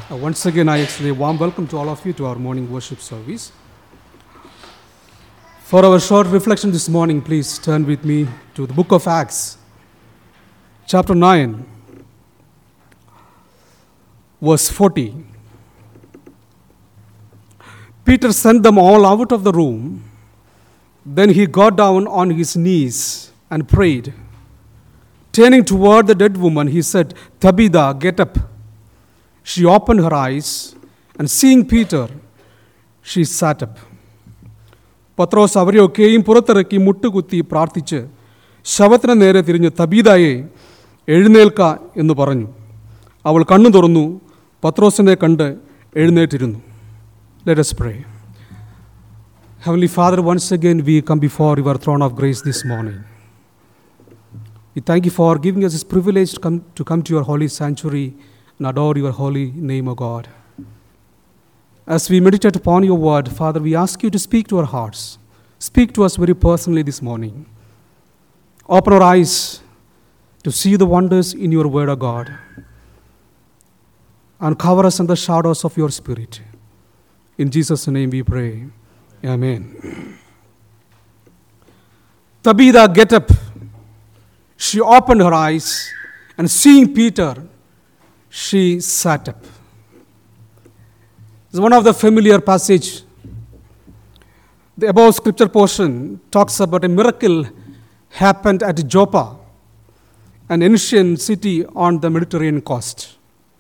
Once again, I extend a warm welcome to all of you to our morning worship service. For our short reflection this morning, please turn with me to the book of Acts, chapter 9, verse 40. Peter sent them all out of the room. Then he got down on his knees and prayed. Turning toward the dead woman, he said, "Tabitha, get up." She opened her eyes, and seeing Peter, she sat up. പത്രോസ് അവരെയൊക്കെയും പുറത്തിറക്കി മുട്ടുകുത്തി പ്രാർത്ഥിച്ച് ശവത്തിന് നേരെ തിരിഞ്ഞ് തബീതയെ എഴുന്നേൽക്ക എന്ന് പറഞ്ഞു. അവൾ കണ്ണു തുറന്നു, പത്രോസിനെ കണ്ട് എഴുന്നേറ്റിരുന്നു. Let us pray. Heavenly Father, once again we come before your throne of grace this morning. We thank you for giving us this privilege to come to your holy sanctuary and adore your holy name, O God. As we meditate upon your word, Father, we ask you to speak to our hearts. Speak to us very personally this morning. Open our eyes to see the wonders in your word, O God. And cover us in the shadows of your Spirit. In Jesus' name we pray. Amen. Tabitha, get up. She opened her eyes, and seeing Peter, she sat up. It's one of the familiar passage. The above scripture portion talks about a miracle happened at Joppa, an ancient city on the Mediterranean coast.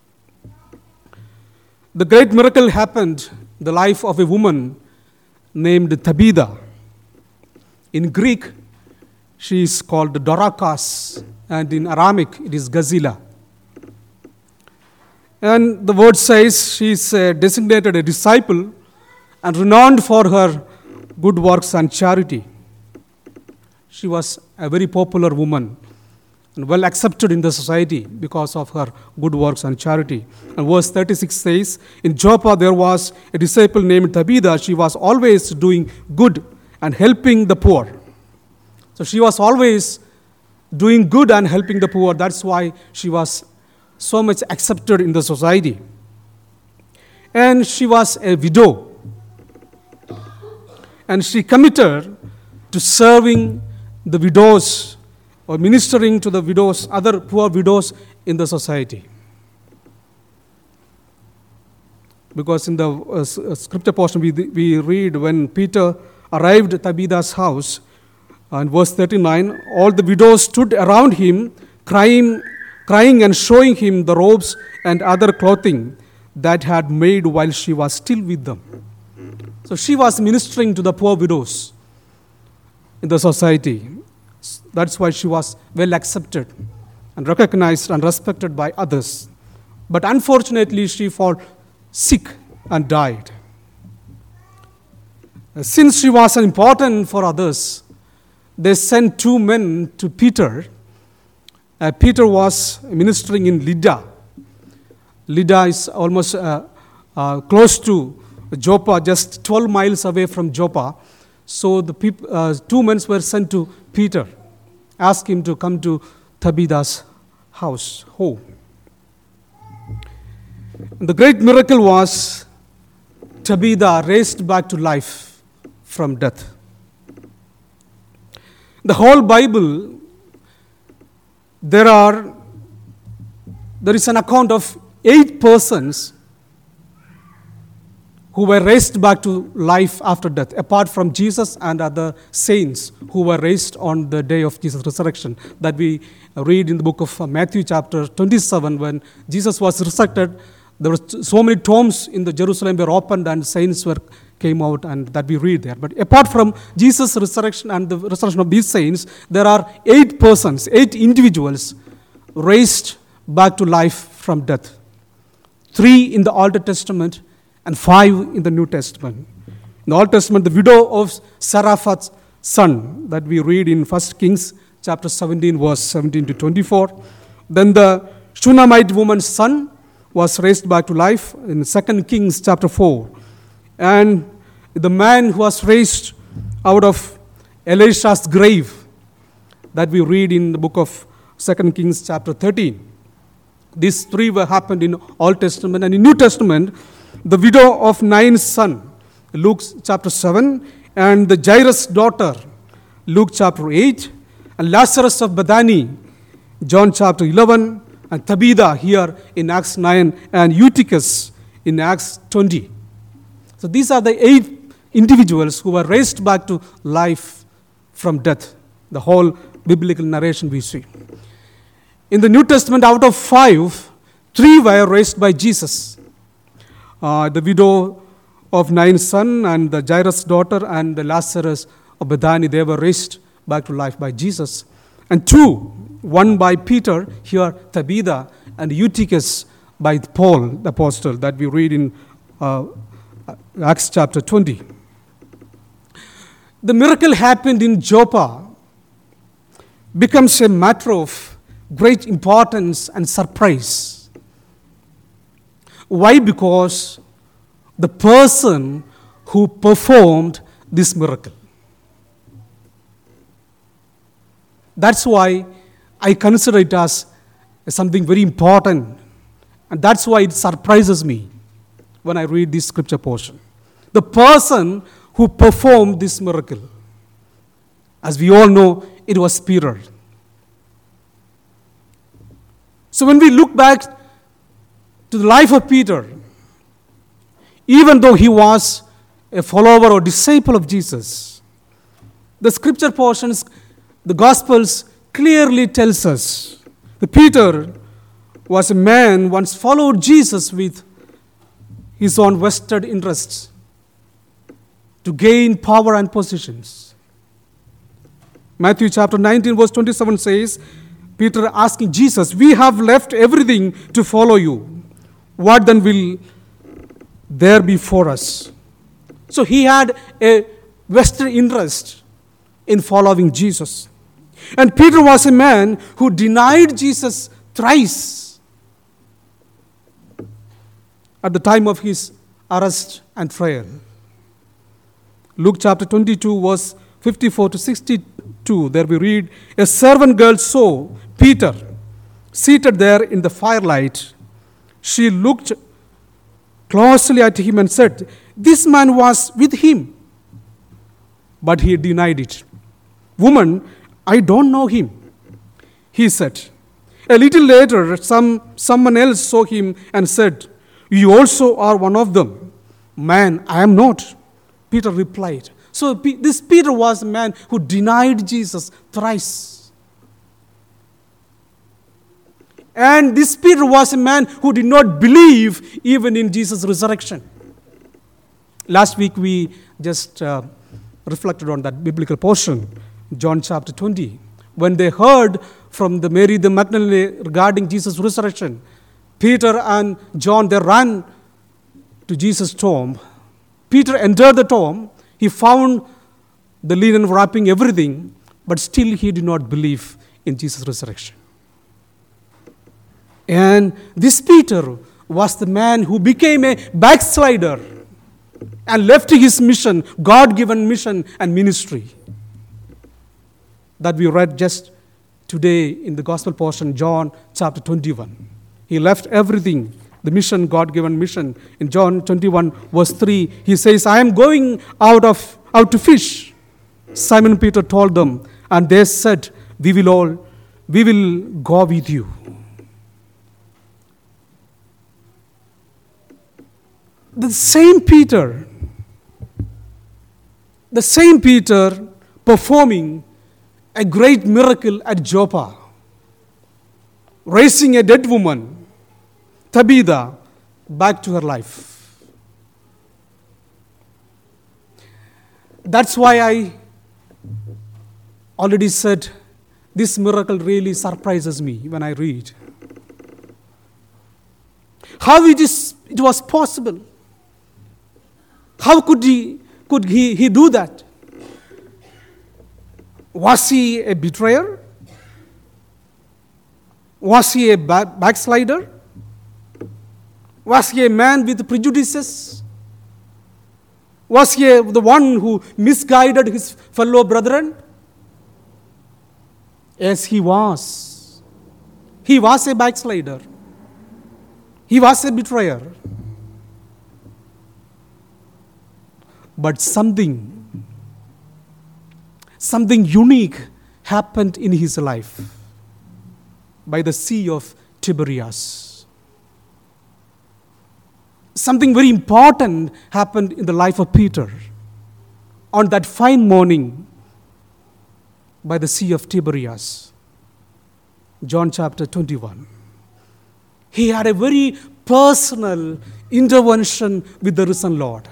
The great miracle happened in the life of a woman named Tabitha. In Greek, she is called Dorcas, and in Aramaic, it is Gazila. And the word says she is designated a disciple and renowned for her good works and charity. She was a very popular woman and well accepted in the society because of her good works and charity. And verse 36 says, in Joppa there was a disciple named Tabitha. She was always doing good and helping the poor. So she was always doing good and helping the poor. That's why she was so much accepted in the society. And she was a widow. And she committed to serving the widows or ministering to the widows, other poor widows in the society. Because in the scripture portion we read when Peter arrived at Tabitha's house, in verse 39, all the widows stood around him, crying and showing him the robes and other clothing that had made while she was still with them. So she was ministering to the poor widows in the society. That's why she was well accepted and recognized and respected by others. But unfortunately, she fell sick and died. Since she was important for others, they sent two men to Peter. Peter was ministering in Lydda. Lydda is almost close to Joppa, just 12 miles away from Joppa. So the two men were sent to Peter, ask him to come to Tabitha's house, home. The great miracle was Tabitha raised back to life from death. The whole Bible, there is an account of 8 persons who were raised back to life after death, apart from Jesus and other saints who were raised on the day of Jesus' resurrection, that we read in the book of Matthew chapter 27. When Jesus was resurrected, there were so many tombs in the Jerusalem were opened and saints came out, and that we read there. But apart from Jesus' resurrection and the resurrection of these saints, there are 8 persons, 8 individuals raised back to life from death. 3 in the Old Testament and 5 in the New Testament. In the Old Testament, the widow of Zarephath's son, that we read in 1 Kings chapter 17, verse 17 to 24. Then the Shunammite woman's son was raised back to life in 2 Kings chapter 4. And the man who was raised out of Elisha's grave, that we read in the book of 2 Kings chapter 13. These three were happened in Old Testament. And in New Testament, the widow of Nain's son, Luke chapter 7, and the Jairus' daughter, Luke chapter 8, and Lazarus of Bethany, John chapter 11, and Tabitha here in Acts 9, and Eutychus in Acts 20. So these are the 8 individuals who were raised back to life from death. The whole biblical narration we see. In the New Testament, out of 5, 3 were raised by Jesus. The widow of Nain's son and the Jairus' daughter and the Lazarus of Bethany, they were raised back to life by Jesus. And 2, one by Peter, here Tabitha, and Eutychus by Paul, the apostle, that we read in Acts chapter 20. The miracle happened in Joppa becomes a matter of great importance and surprise. Why? Because the person who performed this miracle. That's why I consider it as something very important. And that's why it surprises me when I read this scripture portion. The person who performed this miracle. As we all know, it was Peter. So when we look back to the life of Peter, even though he was a follower or disciple of Jesus, the scripture portions, the Gospels clearly tells us that Peter was a man once followed Jesus with his own vested interests to gain power and positions. Matthew chapter 19 verse 27 says, Peter asking Jesus, "We have left everything to follow you. What then will there be for us?" So he had a vested interest in following Jesus. And Peter was a man who denied Jesus thrice at the time of his arrest and trial. Luke chapter 22 verse 54 to 62, there we read, a servant girl saw Peter seated there in the firelight. She looked closely at him and said, "This man was with him." But he denied it. "Woman, I don't know him," he said. A little later, someone else saw him and said, "You also are one of them." "Man, I am not," Peter replied. So this Peter was a man who denied Jesus thrice. And this Peter was a man who did not believe even in Jesus' resurrection. Last week we just reflected on that biblical portion, John chapter 20. When they heard from the Mary the Magdalene regarding Jesus' resurrection, Peter and John, they ran to Jesus' tomb. Peter entered the tomb. He found the linen wrapping everything, but still he did not believe in Jesus' resurrection. And this Peter was the man who became a backslider and left his mission, God-given mission and ministry that we read just today in the gospel portion, John chapter 21. He left everything, the mission, God-given mission. In John 21 verse 3, he says, "I am going out to fish." Simon Peter told them, and they said, we will go with you." The same Peter performing a great miracle at Joppa, raising a dead woman, Tabitha, back to her life. That's why I already said this miracle really surprises me when I read. How it was possible? How could he do that? Was he a betrayer? Was he a backslider? Was he a man with prejudices? Was he the one who misguided his fellow brethren? Yes, he was. He was a backslider. He was a betrayer. But something unique happened in his life by the Sea of Tiberias. Something very important happened in the life of Peter on that fine morning by the Sea of Tiberias. John chapter 21. He had a very personal intervention with the risen Lord.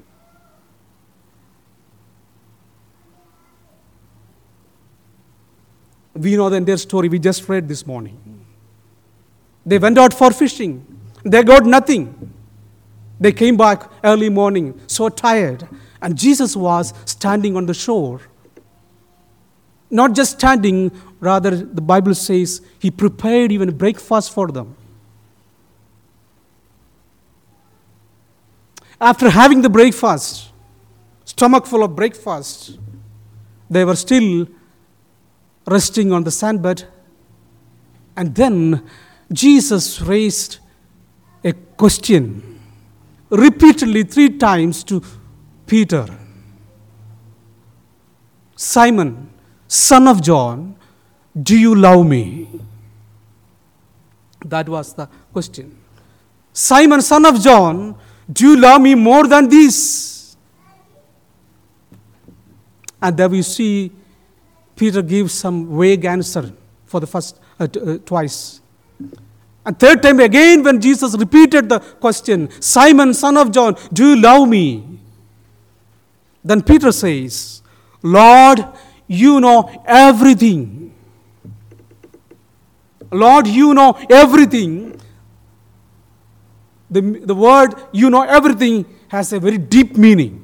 We know the entire story we just read this morning. They went out for fishing. They got nothing. They came back early morning, so tired. And Jesus was standing on the shore. Not just standing, rather the Bible says he prepared even breakfast for them. After having the breakfast, stomach full of breakfast, they were still resting on the sandbed. And then Jesus raised a question repeatedly 3 times to Peter. Simon, son of John, do you love me? That was the question. Simon, son of John, do you love me more than this? And there we see Peter gives some vague answer for the first twice. And third time again when Jesus repeated the question, Simon, son of John, do you love me? Then Peter says, Lord, you know everything. Lord, you know everything. The word you know everything has a very deep meaning.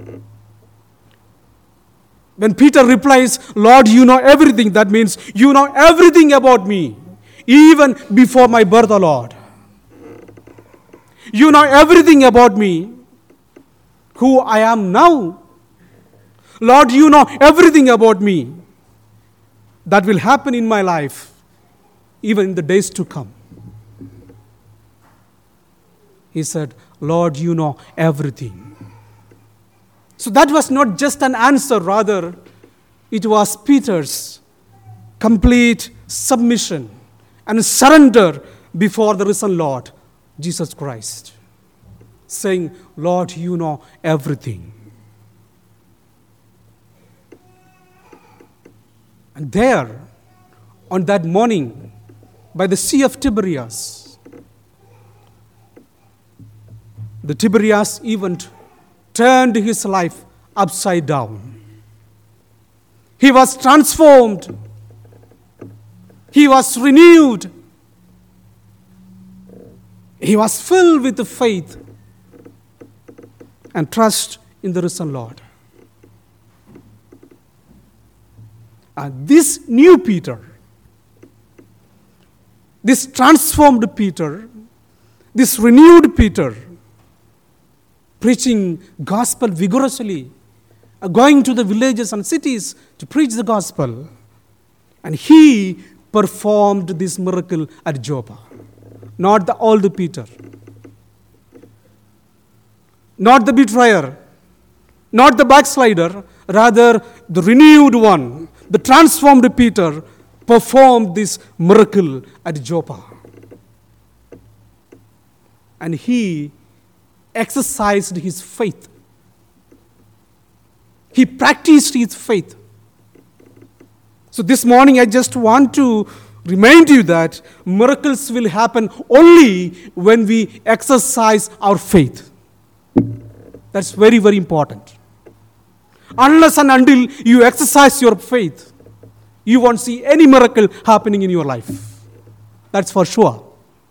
When Peter replies, Lord, you know everything, that means you know everything about me, even before my birth, O Lord. You know everything about me, who I am now. Lord, you know everything about me that will happen in my life, even in the days to come. He said, Lord, you know everything. So that was not just an answer, rather, it was Peter's complete submission and surrender before the risen Lord, Jesus Christ, saying, Lord, you know everything. And there, on that morning, by the Sea of Tiberias, the Tiberias event turned his life upside down. He was transformed. He was renewed. He was filled with faith and trust in the risen Lord. And this new Peter, this transformed Peter, this renewed Peter, preaching gospel vigorously, going to the villages and cities to preach the gospel. And he performed this miracle at Joppa. Not the old Peter, not the betrayer, not the backslider, rather the renewed one, the transformed Peter performed this miracle at Joppa. And he exercised his faith. He practiced his faith. So this morning I just want to remind you that miracles will happen only when we exercise our faith. That's very, very important. Unless and until you exercise your faith, you won't see any miracle happening in your life. That's for sure.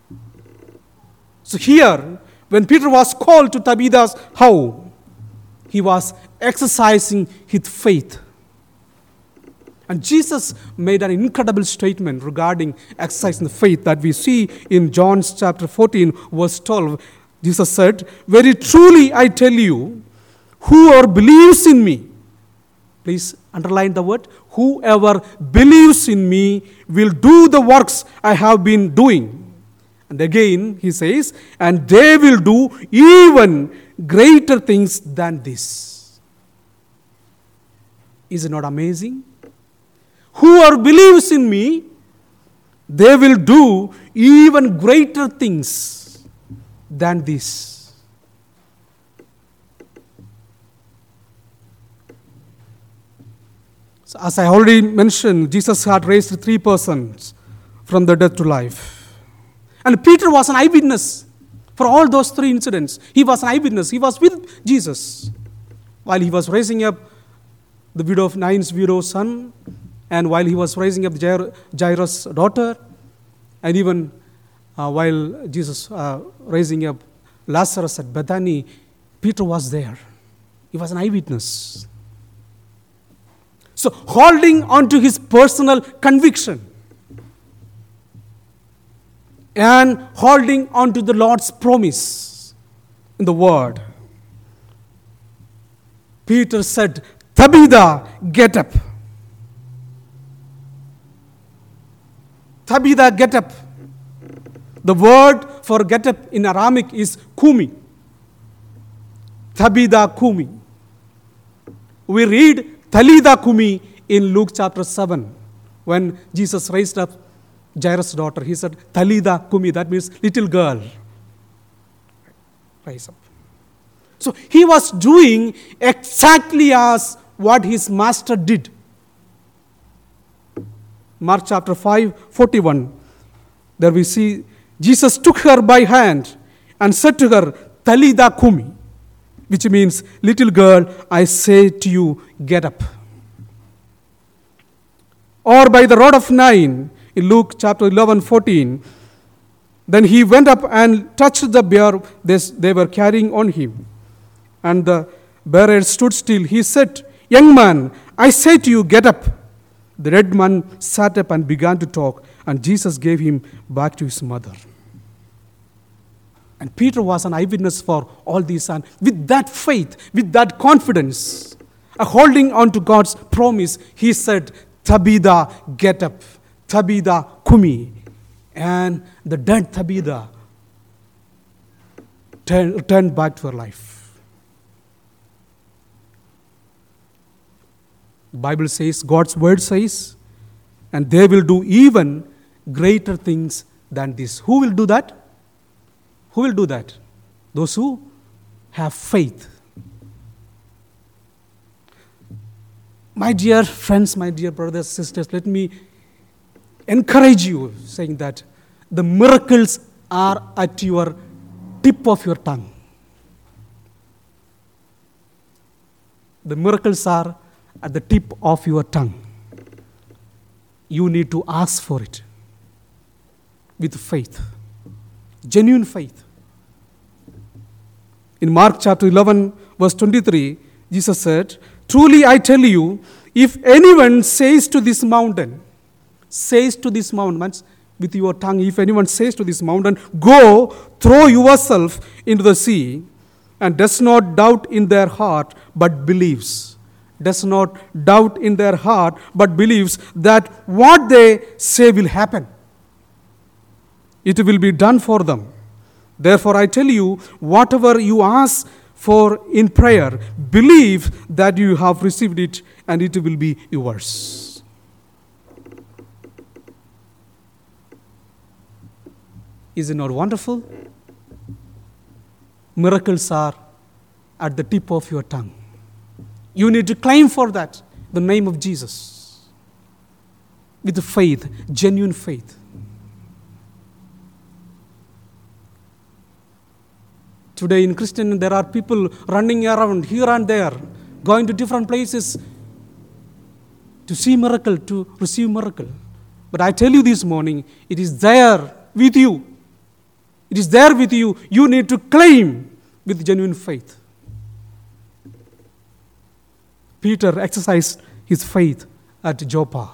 So here, when Peter was called to Tabitha's house, he was exercising his faith. And Jesus made an incredible statement regarding exercising the faith that we see in John chapter 14, verse 12. Jesus said, very truly I tell you, whoever believes in me, please underline the word, whoever believes in me will do the works I have been doing, And again he says, and they will do even greater things than this. Is it not amazing? Whoever believes in me, they will do even greater things than this. So as I already mentioned, Jesus had raised 3 persons from the death to life. And Peter was an eyewitness for all those 3 incidents. He was an eyewitness. He was with Jesus while he was raising up the widow of Nain's widow's son, and while he was raising up Jairus' daughter, and even while Jesus raising up Lazarus at Bethany, Peter was there. He was an eyewitness. So holding on to his personal conviction and holding on to the Lord's promise in the word, Peter said, Tabitha, get up. Tabitha, get up. The word for get up in Aramaic is kumi. Tabitha kumi. We read Talitha kumi in Luke chapter 7. When Jesus raised up Jairus' daughter, he said, Talitha kumi. That means little girl. Rise up. So he was doing exactly as what his master did. Mark chapter 5:41. There we see Jesus took her by hand and said to her, Talitha kumi, which means, little girl, I say to you, get up. Or by the rod of Nain, in Luke chapter 11:14, then he went up and touched the bier they were carrying on him. And the bearer stood still. He said, young man, I say to you, get up. The dead man sat up and began to talk, and Jesus gave him back to his mother. And Peter was an eyewitness for all these, and with that faith, with that confidence, holding on to God's promise, he said, Tabitha, get up. Tabitha kumi. And the dead Tabitha turned back to her life. The Bible says, God's word says, and they will do even greater things than this. Who will do that? Who will do that? Those who have faith. My dear friends, my dear brothers, sisters, let me encourage you, saying that the miracles are at your tip of your tongue. The miracles are at the tip of your tongue. You need to ask for it with faith, genuine faith. In Mark chapter 11, verse 23, Jesus said, truly I tell you, if anyone says to this mountain, means with your tongue, if anyone says to this mountain, go, throw yourself into the sea, and does not doubt in their heart, but believes. Does not doubt in their heart, but believes that what they say will happen. It will be done for them. Therefore, I tell you, whatever you ask for in prayer, believe that you have received it, and it will be yours. Is it not wonderful? Miracles are at the tip of your tongue. You need to claim for that the name of Jesus with faith, genuine faith. Today in Christian, there are people running around here and there, going to different places to see miracle, to receive miracle. But I tell you this morning, it is there with you. It is there with you. You need to claim with genuine faith. Peter exercised his faith at Joppa.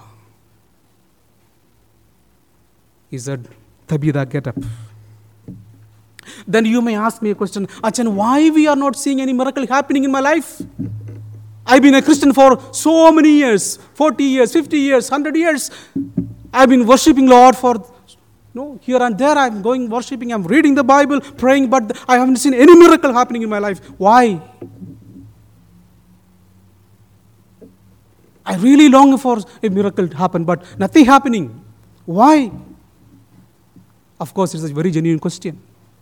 He said, Tabitha, get up. Then you may ask me a question, Achan, why we are not seeing any miracle happening in my life? I've been a Christian for so many years, 40 years, 50 years, 100 years. I've been worshiping Lord for No, here and there I'm going worshipping, I'm reading the Bible, praying, but I haven't seen any miracle happening in my life. Why? I really long for a miracle to happen, but nothing happening. Why? Of course, it's a very genuine question.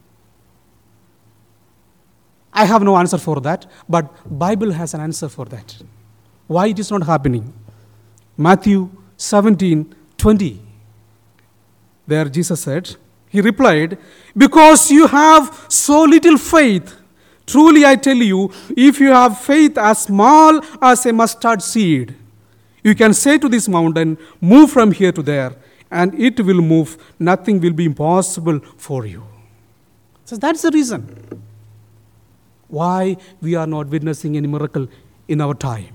I have no answer for that, but Bible has an answer for that. Why it is not happening? Matthew 17:20. There Jesus said, he replied, because you have so little faith. Truly I tell you, if you have faith as small as a mustard seed, you can say to this mountain, move from here to there, and it will move. Nothing will be impossible for you. So that's the reason why we are not witnessing any miracle in our time.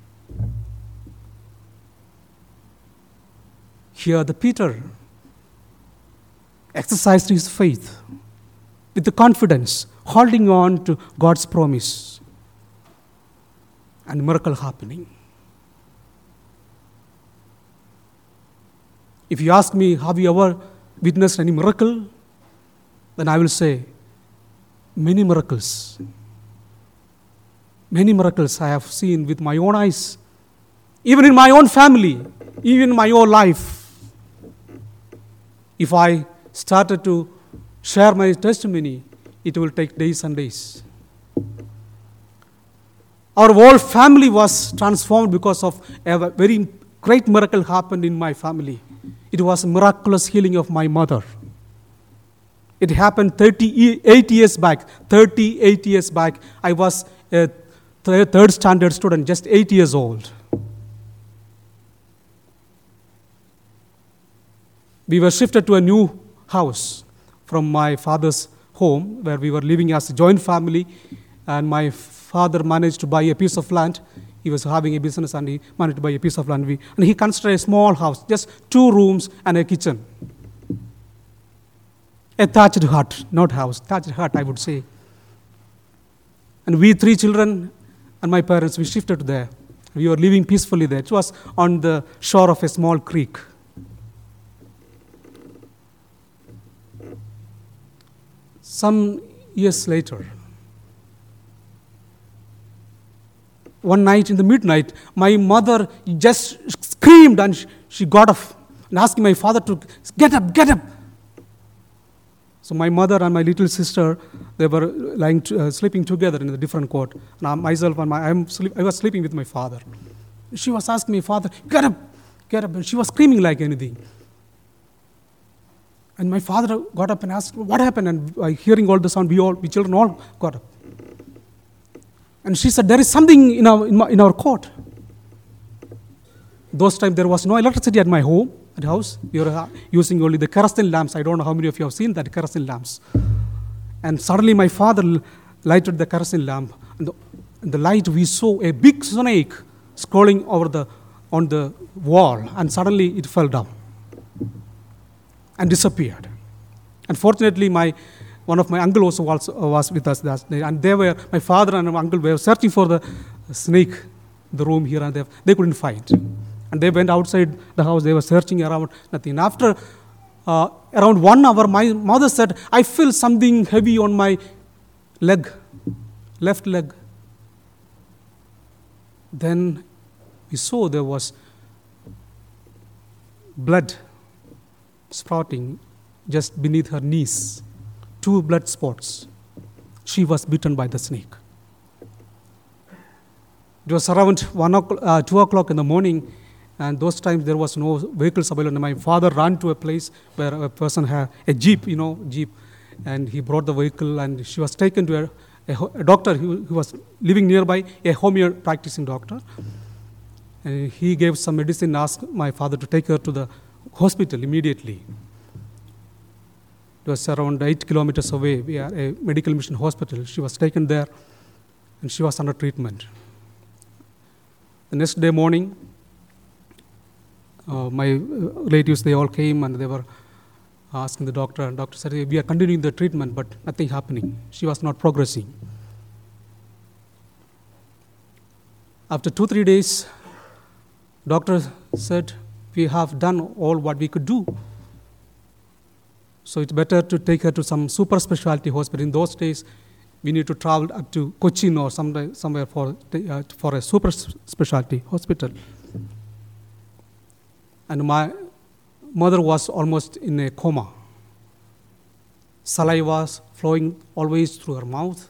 Here the Peter exercised his faith with the confidence, holding on to God's promise, and miracle happening. If you ask me, have you ever witnessed any miracle? Then I will say, many miracles. Many miracles I have seen with my own eyes, even in my own family, even in my own life. If I started to share my testimony, it will take days and days. Our whole family was transformed because of a very great miracle happened in my family. It was a miraculous healing of my mother. It happened 38 years back. 38 years back, I was a third standard student, just 8 years old. We were shifted to a new house from my father's home, where we were living as a joint family, and my father managed to buy a piece of land. He was having a business and he managed to buy a piece of land. And he constructed a small house, just 2 rooms and a kitchen. A thatched hut, not house, thatched hut, I would say. And we 3 children and my parents, we shifted there. We were living peacefully there. It was on the shore of a small creek. Some years later, one night in the midnight, my mother just screamed and she got up and asked my father to get up, get up. So my mother and my little sister, they were sleeping together in a different cot. And I was sleeping with my father. She was asking me, Father, get up, get up. And she was screaming like anything. And my father got up and asked, what happened? And hearing all the sound, we children all got up. And she said, there is something in our court. Those times there was no electricity at my home, at house. We were using only the kerosene lamps. I don't know how many of you have seen that kerosene lamps. And suddenly my father lighted the kerosene lamp. And the light, we saw a big snake crawling on the wall. And suddenly it fell down and disappeared. Unfortunately, one of my uncles also was with us that day, and my father and my uncle were searching for the snake in the room here and there. They couldn't find. And they went outside the house, they were searching around, nothing. After around 1 hour, my mother said, I feel something heavy on my leg, left leg. Then we saw there was blood sprouting just beneath her knees, 2 blood spots. She was bitten by the snake. It was around 2 o'clock in the morning, and those times there was no vehicles available. My father ran to a place where a person had a jeep, and he brought the vehicle, and she was taken to a doctor who was living nearby, a homeo practicing doctor. And he gave some medicine, asked my father to take her to the hospital immediately. It was around 8 kilometers away. We are a medical mission hospital. She was taken there, and she was under treatment. The next day morning, my relatives, they all came and they were asking the doctor. And doctor said, we are continuing the treatment, but nothing happening. She was not progressing. After 2-3 days, doctor said, we have done all what we could do. So it's better to take her to some super specialty hospital. In those days, we need to travel up to Cochin or somewhere for a super specialty hospital. And my mother was almost in a coma. Saliva was flowing always through her mouth.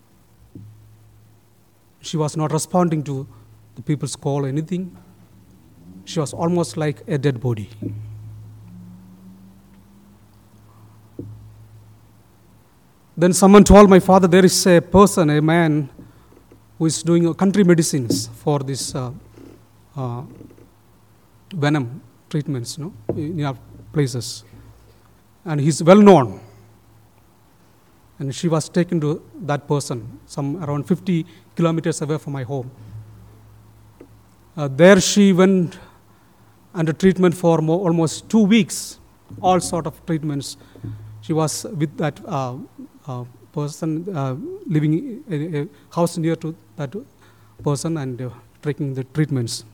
She was not responding to the people's call or anything. She was almost like a dead body. Then someone told my father, there is a person, a man, who is doing country medicines for this venom treatments, in our places. And he's well known. And she was taken to that person, some around 50 kilometers away from my home. There she went under treatment for almost 2 weeks, all sort of treatments. She was with that person living in a house near to that person and taking the treatments.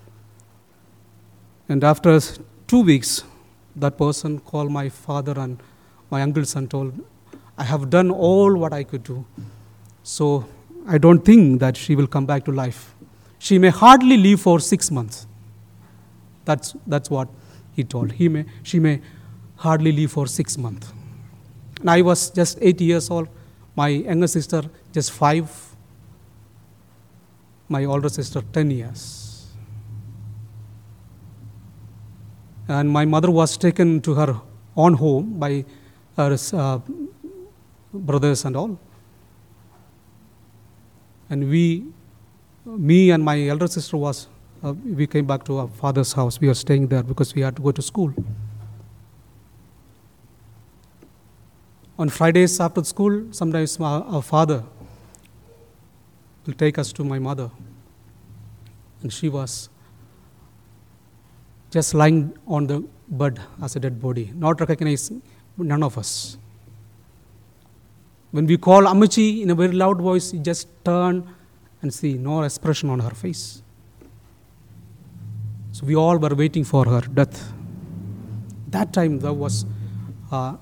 And after 2 weeks, that person called my father and my uncles and told, I have done all what I could do. So I don't think that she will come back to life. She may hardly live for 6 months. That's what he told. She may hardly live for 6 months. And I was just 8 years old. My younger sister just 5. My older sister 10 years. And my mother was taken to her own home by her brothers and all. And me and my elder sister we came back to our father's house. We were staying there because we had to go to school. On Fridays after school, sometimes our father will take us to my mother. And she was just lying on the bed as a dead body, not recognizing none of us. When we call Amachi in a very loud voice, she just turned and see no expression on her face. So we all were waiting for her death. That time there was a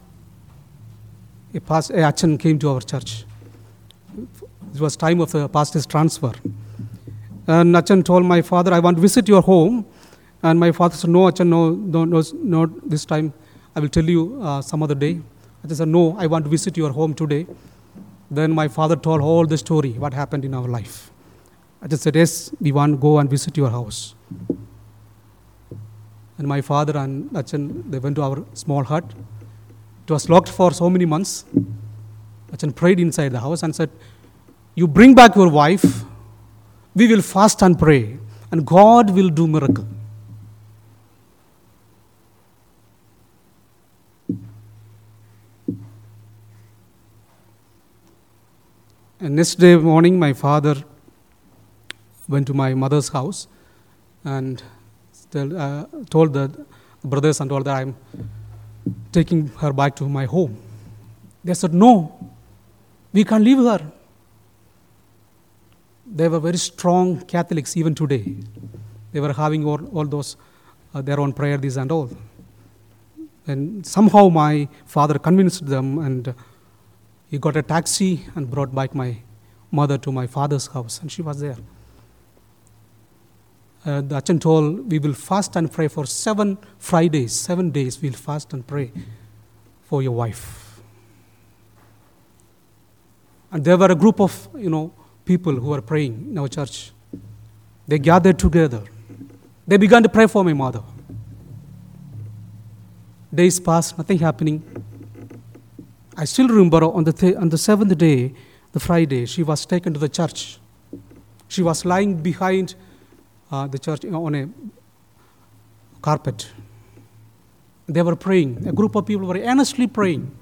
Achan came to our church. It was time of the pastor's transfer. And Achan told my father, I want to visit your home. And my father said, no, Achan, no, this time. I will tell you some other day. Achan said, no, I want to visit your home today. Then my father told all the story, what happened in our life. Achan said, yes, we want to go and visit your house. And my father and Achan, they went to our small hut. It was locked for so many months. Achan prayed inside the house and said, you bring back your wife, we will fast and pray, and God will do miracle. And next day morning, my father went to my mother's house and told the brothers and all that I'm taking her back to my home. They said, no, we can't leave her. They were very strong Catholics even today. They were having all those, their own prayer, this and all. And somehow my father convinced them, and he got a taxi and brought back my mother to my father's house, and she was there. The Achan told, we will fast and pray for 7 Fridays, 7 days we'll fast and pray for your wife. And there were a group of, people who were praying in our church. They gathered together. They began to pray for my mother. Days passed, nothing happening. I still remember on the 7th day, the Friday, she was taken to the church. She was lying behind the church on a carpet. They were praying. A group of people were earnestly praying.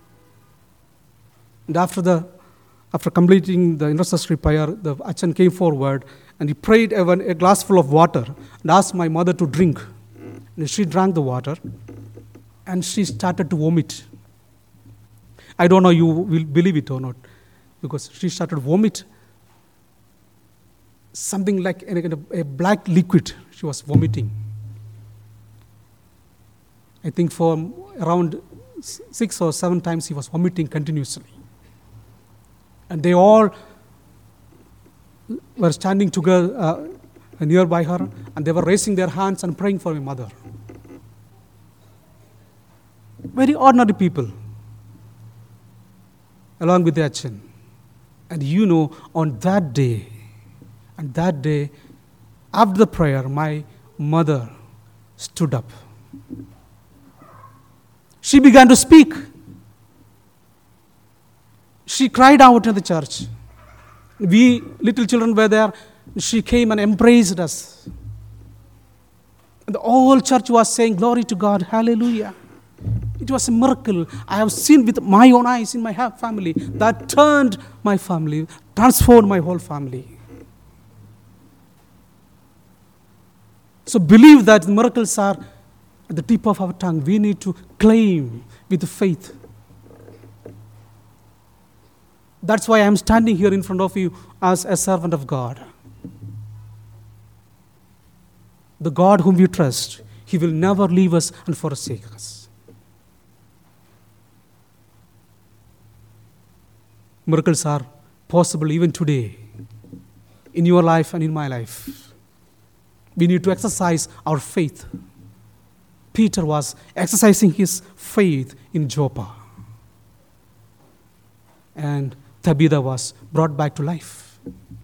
And after completing the intercessory prayer, the Achan came forward and he prayed a glass full of water and asked my mother to drink. And she drank the water and she started to vomit. I don't know you will believe it or not, because she started to vomit something like a black liquid she was vomiting. I think for around 6 or 7 times he was vomiting continuously. And they all were standing together nearby her, and they were raising their hands and praying for my mother. Very ordinary people, along with their chin. And on that day, after the prayer, my mother stood up. She began to speak. She cried out in the church. We little children were there. She came and embraced us. And the whole church was saying, "Glory to God, hallelujah." It was a miracle I have seen with my own eyes in my family that turned my family, transformed my whole family. So believe that the miracles are at the tip of our tongue. We need to claim with faith. That's why I'm standing here in front of you as a servant of God. The God whom we trust, He will never leave us and forsake us. Miracles are possible even today in your life and in my life. We need to exercise our faith. Peter was exercising his faith in Joppa. And Tabitha was brought back to life.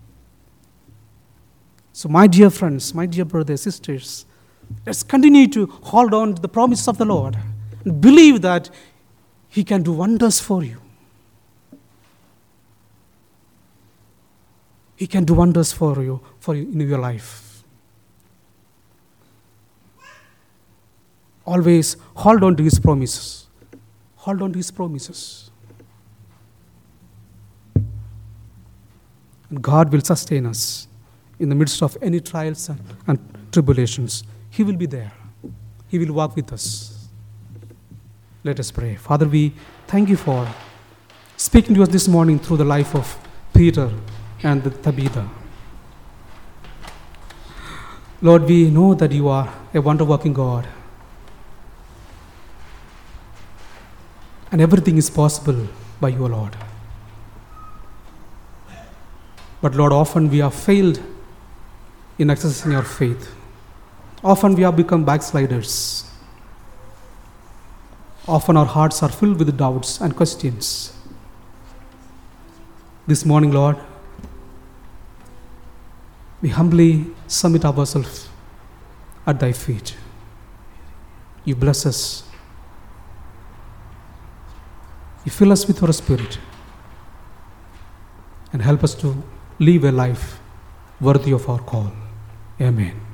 So my dear friends, my dear brothers, sisters, let's continue to hold on to the promises of the Lord and believe that He can do wonders for you. He can do wonders for you in your life. Always hold on to His promises. Hold on to His promises. And God will sustain us in the midst of any trials and tribulations. He will be there. He will walk with us. Let us pray. Father, we thank You for speaking to us this morning through the life of Peter and Tabitha. Lord, we know that You are a wonder-working God. And everything is possible by You, Lord. But Lord, often we have failed in exercising our faith. Often we have become backsliders. Often our hearts are filled with doubts and questions. This morning, Lord, we humbly submit ourselves at Thy feet. You bless us. You fill us with Your Spirit and help us to live a life worthy of our call. Amen.